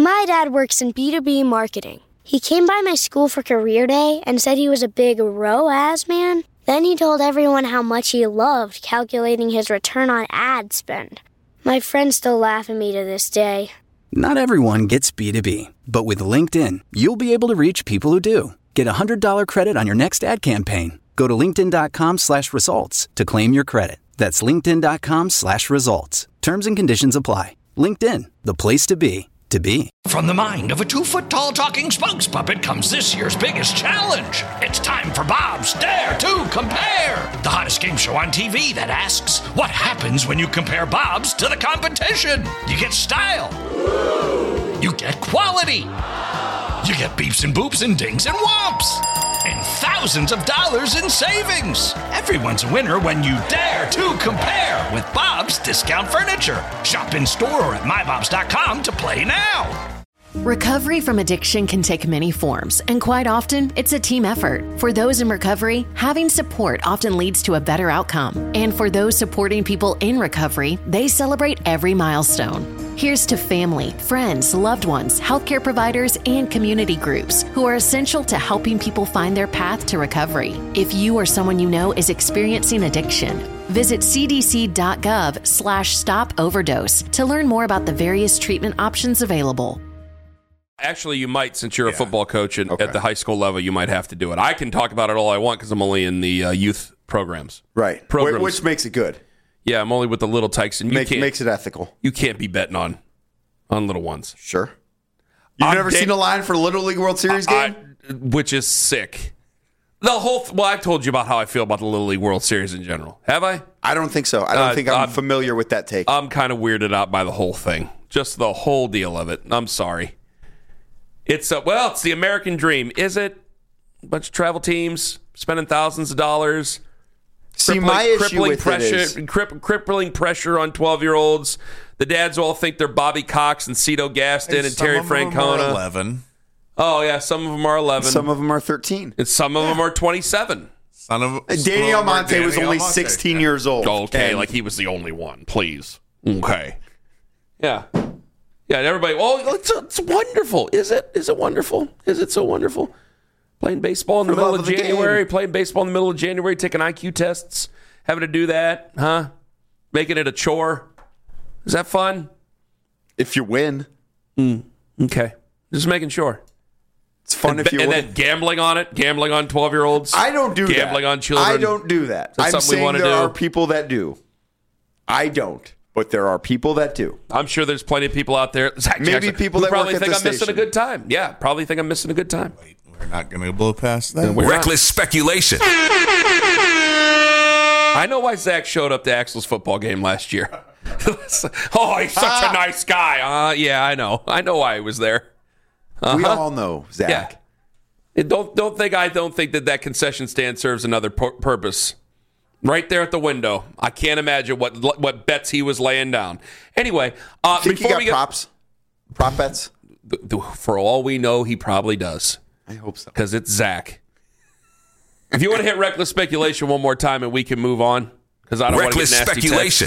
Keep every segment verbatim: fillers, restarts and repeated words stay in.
My dad works in B two B marketing. He came by my school for career day and said he was a big R O A S man. Then he told everyone how much he loved calculating his return on ad spend. My friends still laugh at me to this day. Not everyone gets B two B, but with LinkedIn, you'll be able to reach people who do. Get a one hundred dollars credit on your next ad campaign. Go to linkedin.com slash results to claim your credit. That's linkedin.com slash results. Terms and conditions apply. LinkedIn, the place to be, to be. From the mind of a two-foot-tall talking spokes puppet comes this year's biggest challenge. It's time for Bob's Dare to Compare, the hottest game show on T V that asks, what happens when you compare Bob's to the competition? You get style. You get quality. You get beeps and boops and dings and whomps. And thousands of dollars in savings. Everyone's a winner when you dare to compare with Bob's Discount Furniture. Shop in store or at my bobs dot com to play now. Recovery from addiction can take many forms, and quite often, it's a team effort. For those in recovery, having support often leads to a better outcome. And for those supporting people in recovery, they celebrate every milestone. Here's to family, friends, loved ones, healthcare providers, and community groups who are essential to helping people find their path to recovery. If you or someone you know is experiencing addiction, visit cdc.gov slash stop overdose to learn more about the various treatment options available. Actually, you might, since you're a Yeah. football coach and Okay. at the high school level, you might have to do it. I can talk about it all I want because I'm only in the uh, youth programs. Right. Programs. Wh- Which makes it good. Yeah, I'm only with the little tykes, and you Make, can't, makes it ethical. you can't be betting on on little ones. Sure. You've I'm never da- seen a line for a Little League World Series game? I, which is sick. The whole th- well, I've told you about how I feel about the Little League World Series in general. Have I? I don't think so. I don't Uh, think I'm I'm- familiar with that take. I'm kind of weirded out by the whole thing. Just the whole deal of it. I'm sorry. It's a, well, it's the American dream. Is it? A bunch of travel teams spending thousands of dollars. See, crippling, my issue crippling with pressure, it is, cripp- crippling pressure on twelve-year-olds. The dads all think they're Bobby Cox and Cito Gaston and, some Terry of them are Francona. eleven. Oh, yeah, some of them are eleven. some of them are thirteen. and some of them are twenty-seven. Son of Uh, Danny Almonte Danny was only Almonte. sixteen years old. Okay, And like he was the only one, please. Okay. Yeah. Yeah, and everybody, oh, it's, it's wonderful. Is it? Is it wonderful? Is it so wonderful? Playing baseball in the For the middle love of of the January, game. playing baseball in the middle of January, taking I Q tests, having to do that, huh? Making it a chore. Is that fun? if you win, Okay. Just making sure. it's fun and, if you and win. then gambling on it, gambling on twelve-year-olds. I don't do gambling that. on children. I don't do that. that I'm something we saying wanna there do? are people that do. I don't, but there are people that do. I'm sure there's plenty of people out there. Zach Maybe Jackson, people who that probably work at think the I'm missing a station. good time. Yeah, probably think I'm missing a good time. Wait, we're not going to blow past that. We're not. Reckless speculation. I know why Zach showed up to Axel's football game last year. Oh, he's such Ah. a nice guy. Uh, yeah, I know. I know why he was there. We all know, Zach. Yeah. And don't don't think I don't think that that concession stand serves another pur- purpose. Right there at the window, I can't imagine what what bets he was laying down. Anyway, uh, Think he before got we get, props? Prop bets? th- th- for all we know, he probably does I hope so. because it's Zach. If you want to hit reckless speculation one more time, and we can move on because I don't want to get Reckless nasty speculation.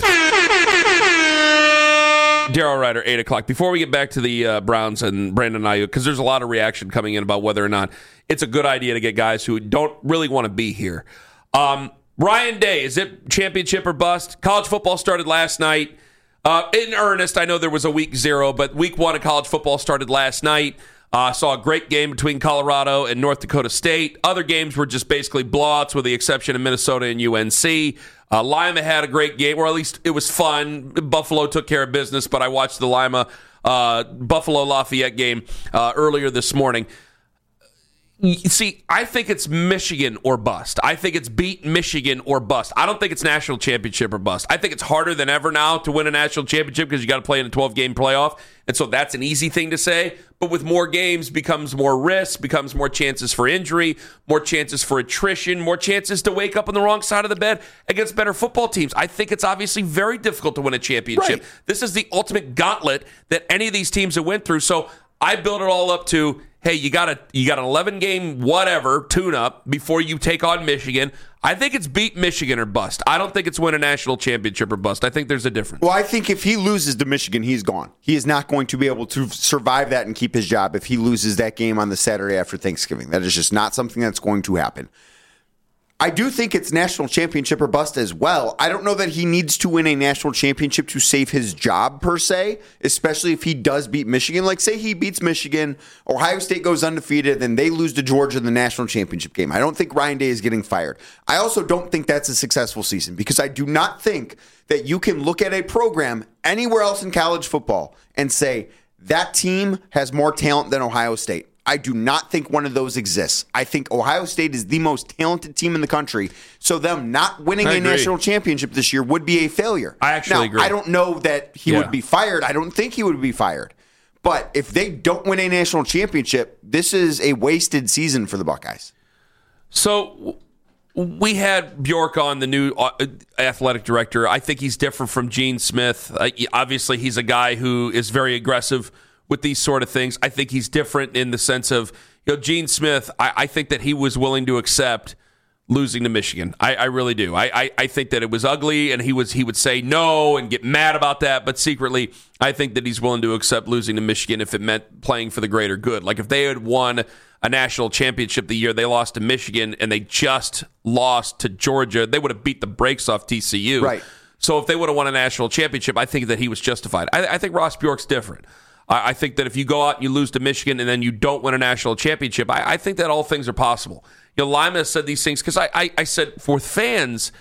Daryl Ryder, eight o'clock. Before we get back to the uh, Browns and Brandon Ayuk, because there's a lot of reaction coming in about whether or not it's a good idea to get guys who don't really want to be here. Um, Ryan Day, is it championship or bust? College football started last night. Uh, in earnest, I know there was a week zero, but week one of college football started last night. I uh, saw a great game between Colorado and North Dakota State. Other games were just basically blowouts with the exception of Minnesota and U N C. Uh, Lima had a great game, or at least it was fun. Buffalo took care of business, but I watched the Lima uh, Buffalo Lafayette game uh, earlier this morning. You see, I think it's Michigan or bust. I think it's beat Michigan or bust. I don't think it's national championship or bust. I think it's harder than ever now to win a national championship because you got to play in a twelve-game playoff, and so that's an easy thing to say. But with more games becomes more risk, becomes more chances for injury, more chances for attrition, more chances to wake up on the wrong side of the bed against better football teams. I think it's obviously very difficult to win a championship. Right. This is the ultimate gauntlet that any of these teams have went through. So I build it all up to, hey, you got a you got an eleven game whatever tune up before you take on Michigan. I think it's beat Michigan or bust. I don't think it's win a national championship or bust. I think there's a difference. Well, I think if he loses to Michigan, he's gone. He is not going to be able to survive that and keep his job if he loses that game on the Saturday after Thanksgiving. That is just not something that's going to happen. I do think it's national championship or bust as well. I don't know that he needs to win a national championship to save his job per se, especially if he does beat Michigan. Like, say he beats Michigan, Ohio State goes undefeated, then they lose to Georgia in the national championship game. I don't think Ryan Day is getting fired. I also don't think that's a successful season because I do not think that you can look at a program anywhere else in college football and say that team has more talent than Ohio State. I do not think one of those exists. I think Ohio State is the most talented team in the country, so them not winning I a agree. national championship this year would be a failure. I actually now, agree. I don't know that he Yeah. would be fired. I don't think he would be fired. But if they don't win a national championship, this is a wasted season for the Buckeyes. So we had Bjork on, the new athletic director. I think he's different from Gene Smith. Uh, obviously, he's a guy who is very aggressive with these sort of things. I think he's different in the sense of, you know, Gene Smith, I, I think that he was willing to accept losing to Michigan. I, I really do. I, I, I think that it was ugly, and he was he would say no and get mad about that, but secretly, I think that he's willing to accept losing to Michigan if it meant playing for the greater good. Like if they had won a national championship the year they lost to Michigan and they just lost to Georgia, they would have beat the brakes off T C U. Right. So if they would have won a national championship, I think that he was justified. I, I think Ross Bjork's different. I think that if you go out and you lose to Michigan and then you don't win a national championship, I, I think that all things are possible. You know, Lima said these things because I, I, I said for fans,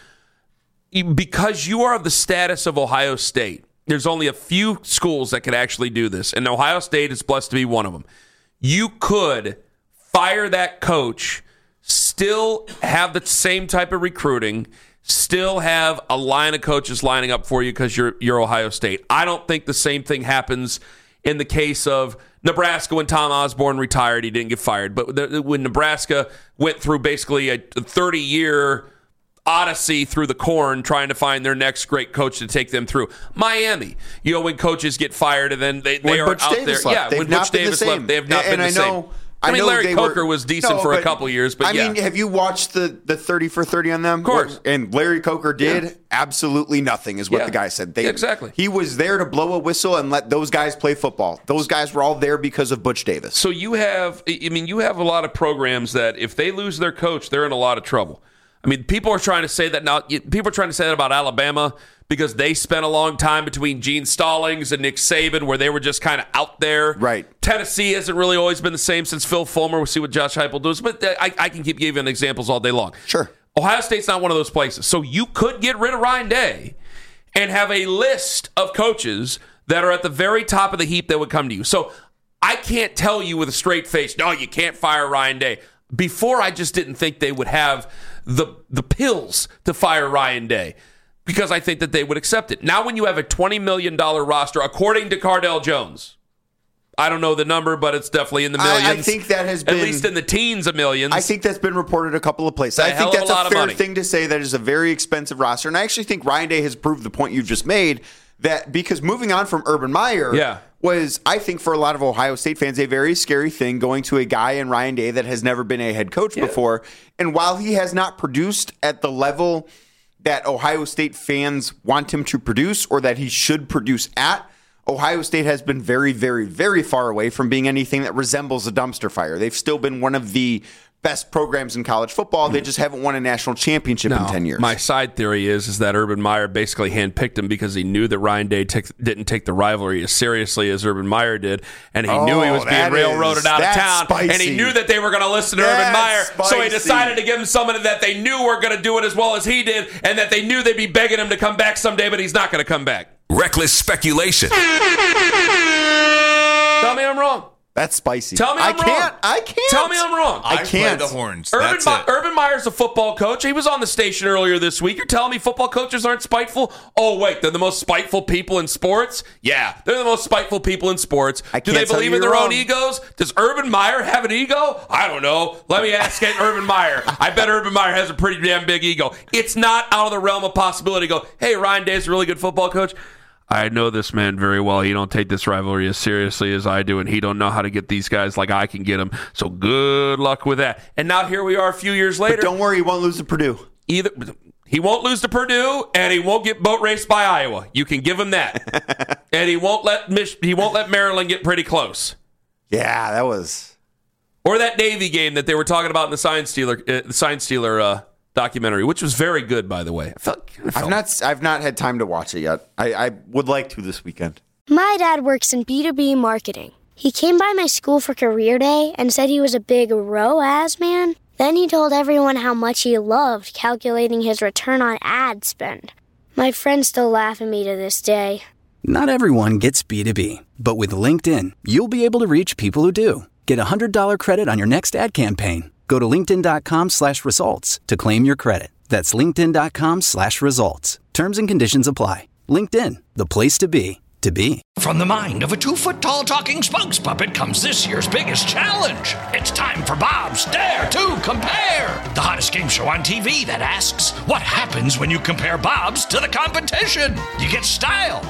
because you are of the status of Ohio State, there's only a few schools that could actually do this, and Ohio State is blessed to be one of them. You could fire that coach, still have the same type of recruiting, still have a line of coaches lining up for you because you're you're Ohio State. I don't think the same thing happens in the case of Nebraska when Tom Osborne retired. He didn't get fired. But the, when Nebraska went through basically a thirty-year odyssey through the corn trying to find their next great coach to take them through. Miami, you know, when coaches get fired and then they, they are Butch out Davis there. left, Yeah, they've when not Butch been the Davis same. left, they have not And been the I know- same. I, I mean, know Larry they Coker were, was decent no, for a but, couple years, but I yeah. mean, have you watched the, the thirty for thirty on them? Of course. And Larry Coker did Yeah. absolutely nothing is what Yeah. the guy said. They, Exactly. He was there to blow a whistle and let those guys play football. Those guys were all there because of Butch Davis. So you have, I mean, you have a lot of programs that if they lose their coach, they're in a lot of trouble. I mean, people are trying to say that now. People are trying to say that about Alabama because they spent a long time between Gene Stallings and Nick Saban where they were just kind of out there. Right. Tennessee hasn't really always been the same since Phil Fulmer. We'll see what Josh Heupel does. But I, I can keep giving examples all day long. Sure. Ohio State's not one of those places. So you could get rid of Ryan Day and have a list of coaches that are at the very top of the heap that would come to you. So I can't tell you with a straight face, no, you can't fire Ryan Day. Before, I just didn't think they would have the the pills to fire Ryan Day because I think that they would accept it. Now when you have a twenty million dollars roster, according to Cardell Jones, I don't know the number, but it's definitely in the millions. I, I think that has been... At least in the teens of millions. I think that's been reported a couple of places. A I hell think of a that's lot a of fair money. thing to say. That is a very expensive roster. And I actually think Ryan Day has proved the point you just made, that because moving on from Urban Meyer Yeah. was, I think, for a lot of Ohio State fans, a very scary thing going to a guy in Ryan Day that has never been a head coach Yeah. before. And while he has not produced at the level that Ohio State fans want him to produce or that he should produce at, Ohio State has been very, very, very far away from being anything that resembles a dumpster fire. They've still been one of the best programs in college football. They just haven't won a national championship in ten years. My side theory is is that Urban Meyer basically handpicked him because he knew that Ryan Day t- didn't take the rivalry as seriously as Urban Meyer did, and he Oh, knew he was being that railroaded is- out of that's town, spicy. and he knew that they were going to listen to Urban Meyer, That's so he spicy. decided to give him someone that they knew were going to do it as well as he did, and that they knew they'd be begging him to come back someday, but he's not going to come back. Reckless speculation. Tell me I'm wrong. That's spicy. Tell me I'm I can't. wrong. I can't. Tell me I'm wrong. I I can't. play the horns. Urban, That's Me- it. Urban Meyer's a football coach. He was on the station earlier this week. You're telling me football coaches aren't spiteful? Oh, wait, they're the most spiteful people in sports? Yeah, they're the most spiteful people in sports. I Do can't they tell believe you in their you're own wrong. egos? Does Urban Meyer have an ego? I don't know. Let me ask Urban Meyer. I bet Urban Meyer has a pretty damn big ego. It's not out of the realm of possibility to go, hey, Ryan Day's a really good football coach. I know this man very well. He don't take this rivalry as seriously as I do, and he don't know how to get these guys like I can get them. So good luck with that. And now here we are a few years later. But don't worry, he won't lose to Purdue. Either he won't lose to Purdue, and he won't get boat raced by Iowa. You can give him that. And he won't let Mich- he won't let Maryland get pretty close. Yeah, that was. Or that Navy game that they were talking about in the Sign Stealer, uh, the Sign Stealer uh, documentary, which was very good, by the way. I felt, I felt I've not I've not had time to watch it yet. I, I would like to this weekend. My dad works in B two B marketing. He came by my school for career day and said he was a big R O A S man. Then he told everyone how much he loved calculating his return on ad spend. My friends still laugh at me to this day. Not everyone gets B two B, but with LinkedIn, you'll be able to reach people who do. Get a one hundred dollars credit on your next ad campaign. Go to linkedin.com slash results to claim your credit. That's linkedin.com slash results. Terms and conditions apply. LinkedIn, the place to be, to be. From the mind of a two-foot-tall talking spokes puppet comes this year's biggest challenge. It's time for Bob's Dare to Compare, the hottest game show on T V that asks, what happens when you compare Bob's to the competition? You get style.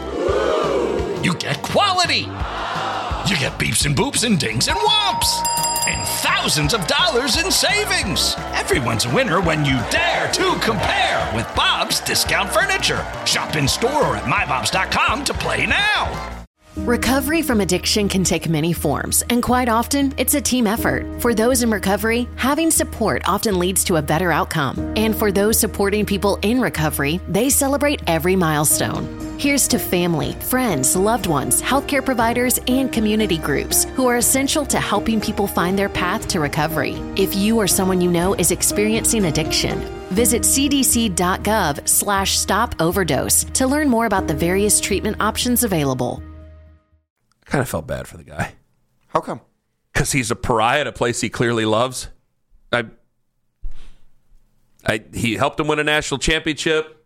You get quality. You get beeps and boops and dings and whomps. And thousands of dollars in savings. Everyone's a winner when you dare to compare with Bob's Discount Furniture. Shop in store or at my bobs dot com to play now. Recovery from addiction can take many forms, and quite often, it's a team effort. For those in recovery, having support often leads to a better outcome. And for those supporting people in recovery, they celebrate every milestone. Here's to family, friends, loved ones, healthcare providers, and community groups who are essential to helping people find their path to recovery. If you or someone you know is experiencing addiction, visit cdc.gov slash stop overdose to learn more about the various treatment options available. I kind of felt bad for the guy. How come? Because he's a pariah at a place he clearly loves. I, I, he helped him win a national championship.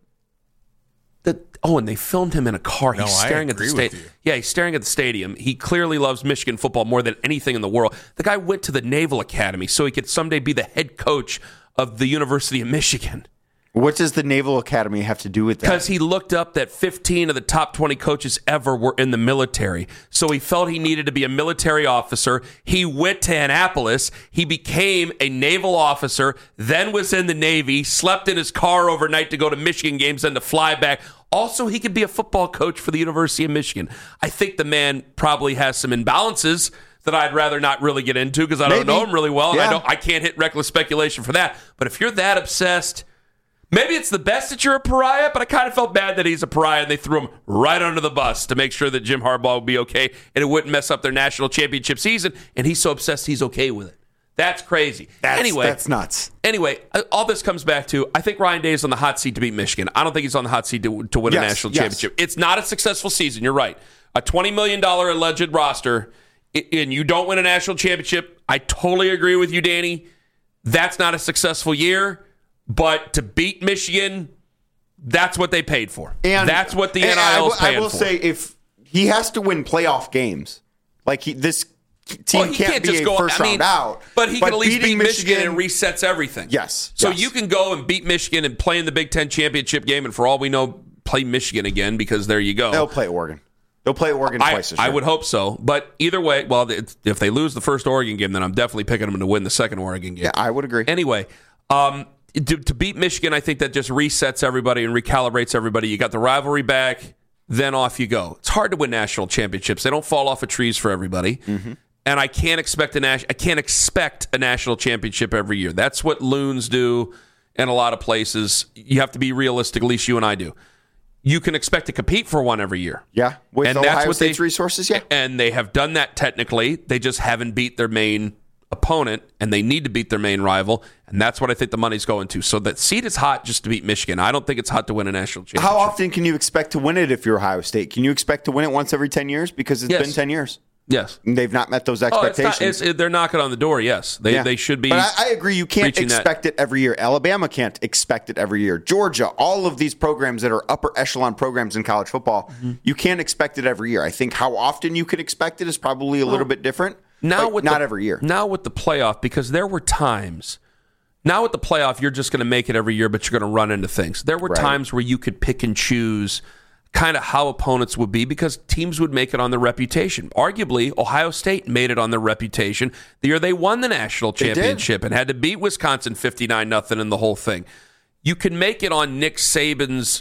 The, oh, and they filmed him in a car. He's No, I staring at the agree with stadium. you. Yeah, he's staring at the stadium. He clearly loves Michigan football more than anything in the world. The guy went to the Naval Academy so he could someday be the head coach of the University of Michigan. What does the Naval Academy have to do with that? Because he looked up that fifteen of the top twenty coaches ever were in the military. So he felt he needed to be a military officer. He went to Annapolis. He became a naval officer, then was in the Navy, slept in his car overnight to go to Michigan games, then to fly back. Also, he could be a football coach for the University of Michigan. I think the man probably has some imbalances that I'd rather not really get into because I don't Maybe. know him really well, and Yeah. I don't. I can't hit reckless speculation for that. But if you're that obsessed... Maybe it's the best that you're a pariah, but I kind of felt bad that he's a pariah and they threw him right under the bus to make sure that Jim Harbaugh would be okay and it wouldn't mess up their national championship season. And he's so obsessed he's okay with it. That's crazy. That's, anyway, that's nuts. Anyway, all this comes back to I think Ryan Day is on the hot seat to beat Michigan. I don't think he's on the hot seat to, to win Yes, a national yes. championship. It's not a successful season. You're right. A twenty million dollars alleged roster and you don't win a national championship. I totally agree with you, Danny. That's not a successful year. But to beat Michigan, that's what they paid for. And that's what the and N I L is I will, paying I will for. say, if he has to win playoff games, like he, this team Well, he can't, can't be just a go first I mean, round out. But he can at least beating beat Michigan, and resets everything. Yes. So yes. you can go and beat Michigan and play in the Big Ten championship game, and for all we know, play Michigan again because there you go. They'll play Oregon. They'll play Oregon I, twice this I year. would hope so. But either way, well, it's, if they lose the first Oregon game, then I'm definitely picking them to win the second Oregon game. Yeah, I would agree. Anyway, um, to, to beat Michigan, I think that just resets everybody and recalibrates everybody. You got the rivalry back, then off you go. It's hard to win national championships. They don't fall off of trees for everybody. Mm-hmm. And I can't expect a nas- I can't expect a national championship every year. That's what loons do in a lot of places. You have to be realistic, at least you and I do. You can expect to compete for one every year. Yeah, with and Ohio that's what State's they, resources, yeah. And they have done that technically. They just haven't beat their main opponent, and they need to beat their main rival, and that's what I think the money's going to. So that seat is hot just to beat Michigan. I don't think it's hot to win a national championship. How often can you expect to win it if you're Ohio State? Can you expect to win it once every ten years? Because it's Yes. been ten years. Yes. And they've not met those Oh, it's expectations. not, it's, it, they're knocking on the door, yes. They Yeah. they should be. But I, I agree, you can't reaching that. expect it every year. Alabama can't expect it every year. Georgia, all of these programs that are upper echelon programs in college football, Mm-hmm. you can't expect it every year. I think how often you can expect it is probably a little bit different. Now but with not the, every year. Now with the playoff, because there were times. Now with the playoff, you're just going to make it every year, but you're going to run into things. There were Right. times where you could pick and choose kind of how opponents would be because teams would make it on their reputation. Arguably, Ohio State made it on their reputation the year they won the national championship and had to beat Wisconsin fifty-nine nothing in the whole thing. You can make it on Nick Saban's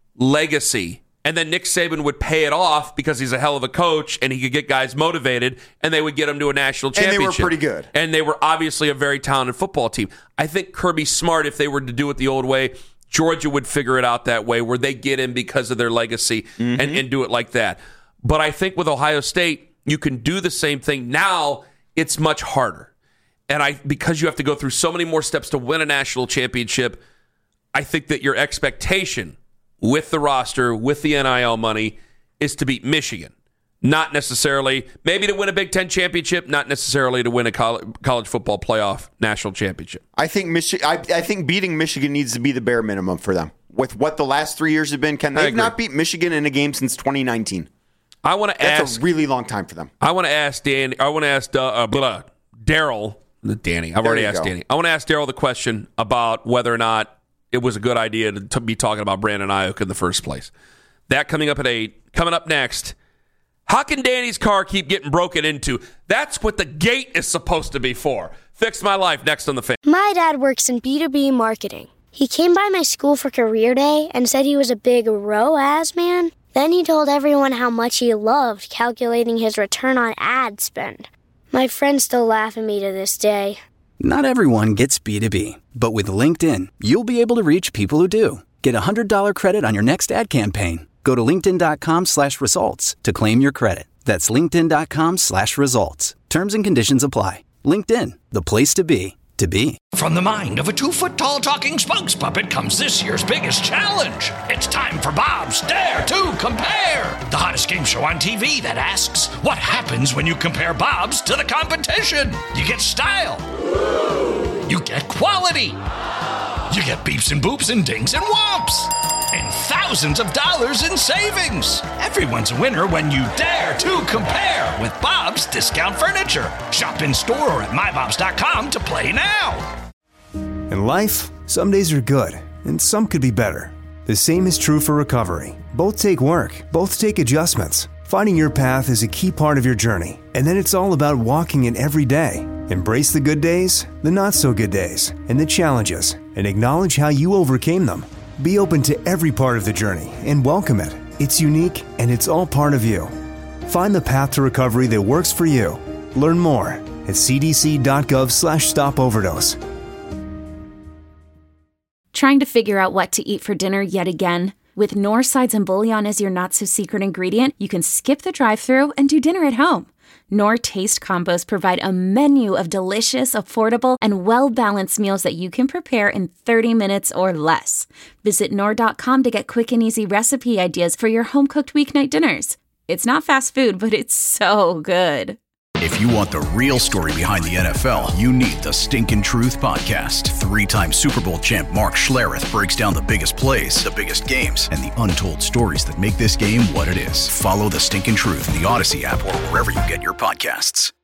legacy, and then Nick Saban would pay it off because he's a hell of a coach and he could get guys motivated, and they would get him to a national championship. And they were pretty good. And they were obviously a very talented football team. I think Kirby Smart, if they were to do it the old way, Georgia would figure it out that way, where they get in because of their legacy mm-hmm. and, and do it like that. But I think with Ohio State, you can do the same thing. Now it's much harder. And I because you have to go through so many more steps to win a national championship, I think that your expectation with the roster, with the N I L money, is to beat Michigan. Not necessarily, maybe to win a Big Ten championship, not necessarily to win a college, college football playoff national championship. I think Michi- I, I think beating Michigan needs to be the bare minimum for them. With what the last three years have been, Ken, they've not beat Michigan in a game since twenty nineteen. I want to ask. That's a really long time for them. I want to ask Dan. I want to ask uh, uh, Daryl. Danny. I've there already asked go. Danny. I want to ask Daryl the question about whether or not it was a good idea to, to be talking about Brandon Ayuk in the first place. That coming up at eight. Coming up next. How can Danny's car keep getting broken into? That's what the gate is supposed to be for. Fix My Life next on The Fan. My dad works in B two B marketing. He came by my school for career day and said he was a big R O A S man. Then he told everyone how much he loved calculating his return on ad spend. My friends still laugh at me to this day. Not everyone gets B two B, but with LinkedIn, you'll be able to reach people who do. Get a one hundred dollars credit on your next ad campaign. Go to linkedin.com slash results to claim your credit. That's linkedin.com slash results. Terms and conditions apply. LinkedIn, the place to be, to be. From the mind of a two-foot-tall talking spokes puppet comes this year's biggest challenge. It's time for Bob's Dare to Compare, the hottest game show on T V that asks, what happens when you compare Bob's to the competition? You get style. You get quality. You get beeps and boops and dings and whomps. And thousands of dollars in savings. Everyone's a winner when you dare to compare with Bob's Discount Furniture. Shop in store or at my bobs dot com to play now. In life, some days are good, and some could be better. The same is true for recovery. Both take work, both take adjustments. Finding your path is a key part of your journey, and then it's all about walking it every day. Embrace the good days, the not-so-good days, and the challenges, and acknowledge how you overcame them. Be open to every part of the journey and welcome it. It's unique, and it's all part of you. Find the path to recovery that works for you. Learn more at cdc.gov slash stop overdose. Trying to figure out what to eat for dinner yet again? With Knorr sides and bouillon as your not-so-secret ingredient, you can skip the drive-thru and do dinner at home. Knorr Taste Combos provide a menu of delicious, affordable, and well-balanced meals that you can prepare in thirty minutes or less. Visit Knorr dot com to get quick and easy recipe ideas for your home-cooked weeknight dinners. It's not fast food, but it's so good. If you want the real story behind the N F L, you need the Stinkin' Truth Podcast. Three-time Super Bowl champ Mark Schlereth breaks down the biggest plays, the biggest games, and the untold stories that make this game what it is. Follow the Stinkin' Truth in the Odyssey app or wherever you get your podcasts.